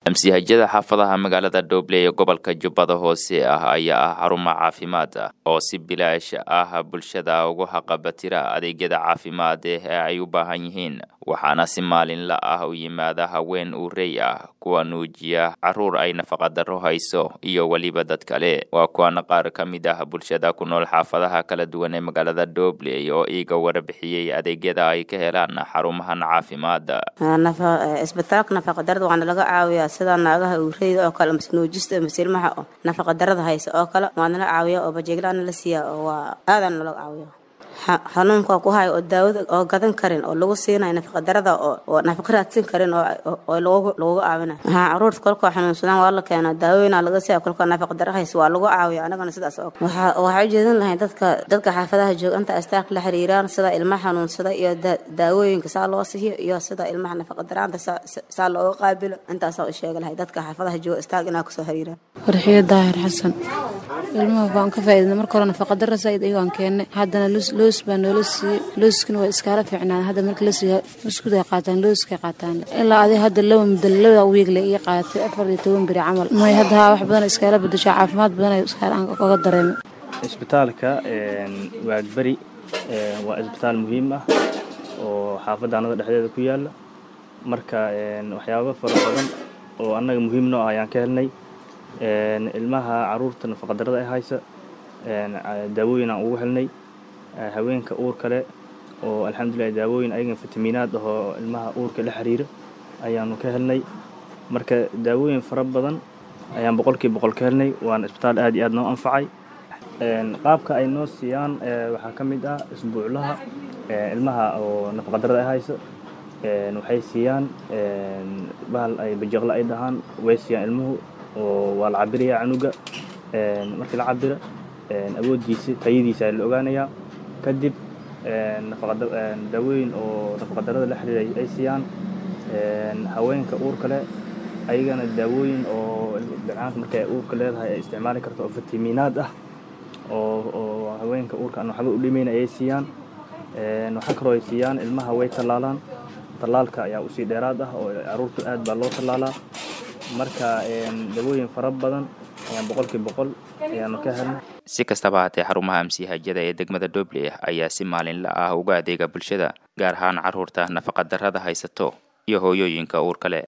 amsihajada xaafadaha magaalada Dooble ee gobolka Jubbada Hoose ayaa xarumo caafimaad oo si bilaash bulshada ugu haqabatira adeegyada caafimaad ee ay u baahan yihiin waxaana si maalinle u yimaada haween uurey kuwa nuujiya caruur ay nafaqa darro hayso iyo waliba dad kale waa kuwa qaar kamid bulshada ku nool xaafadaha kala duwan ee magaalada Dooble oo iiga warbixiyay adeegyada ay ka helaan xarumahan caafimaad isbitaalka nafaqa darrada waxaana laga caawiyaa sida naagaha uureyda oo kale nuujista ilmaha nafaqa darrada hayso oo kale waana la caawiyaa oo bajeeglaan la siiyaa oo aadan laga caawiyaa xanuunka ku hayo oo daawada oo gadan karin oo lagu siinayo nafaqa darrada oo nafaqa raadsin karin oo loogu caawinayo caruurta kolka xanuunsan waa la keenaa daawooyin laga siiyaa kolka nafaqa darrada hayso waa lagu caawiyaa anagana sidaas oo waxa jeedin lahayn dadka xaafadaha jooganta astaaq la xiriiraan sida ilmaha xanuunsada iyo daawooyinka saa loo siiyo iyo sida ilmaha nafaqa darrada saa loo qaabilo intaas oo sheegay lahayd dadka xaafadaha jooga astaaq inaa ku soo xiriiraan warxiyo daahir xasan ilmaha baan ka faa'iidna marka hore nafaqa darrada said ayaan keenay haddana loos baan looskina waa iskaala fiicnaan hadda marka la siiyo isku day qaataan looska qaataan ilaa adi hadda laba wiig la ii qaatay 14 bari camal may hadda wax badan iskaala bedesha caafimaad badan ay iskaala aan uga dareemo isbitaalka waa bari waa isbitaal muhiim oo xaafadaanada dhexdeeda ku yaala marka waxyaabo fara badan oo anaga muhiim noo ayaan ka helnay ilmaha caruurta nafaqa darrada ay haysa daawooyin aan ugu helnay haweenka uur kale oo alxamdulillah daawooyin ayaga fitamiinaad oo ilmaha uurka la xiriira ayaanu ka helnay marka daawooyin fara badan ayaan boqolkiiba boqol ka helnay waan isbitaal aad iyo aad noo anfacay qaabka ay noo siiyaan waxaa ka mid isbuuclaha ilmaha oo nafaqa darrada ay haysa waxay siiyaan bahal ay bajeeqla ay dhahaan way siiyaan ilmuhu oo waa la cabirayaa canuga markii la cabira awoodiisa tayadiisa la ogaanayaa kadib daawooyin oo nafaqa darrada la xiriiray ay siiyaan haweenka uurka leh ayagana daawooyin oo bilcaanta markay uurka leedahay ay isticmaali karto oo fitamiinaad oo haweenka uurka aan waxba u dhimayn ay siiyaan waxa kale oo ay siiyaan ilmaha way talaalaan talaalka ayaa usii dheeraad oo caruurta aad baa loo talaalaa marka daawooyin fara badan ayaan boqolkiiba boqol ayaan ka helnay si kastaba haatee xarumaha amsihajada ee degmada Dooble ayaa si maalinle uga adeega bulshada gaar ahaan caruurta nafaqa darrada haysato iyo hooyooyinka uurka leh